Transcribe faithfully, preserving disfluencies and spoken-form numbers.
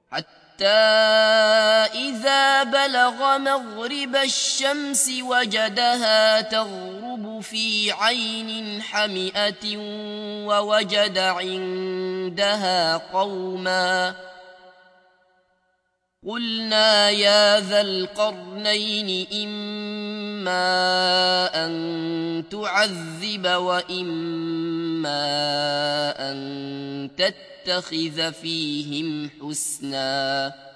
حتى إذا بلغ مغرب الشمس وجدها تغرب في عين حمئة ووجد عندها قوما قلنا يا ذا القرنين إما أن تعذب وإما أن تتخذ فيهم حسنا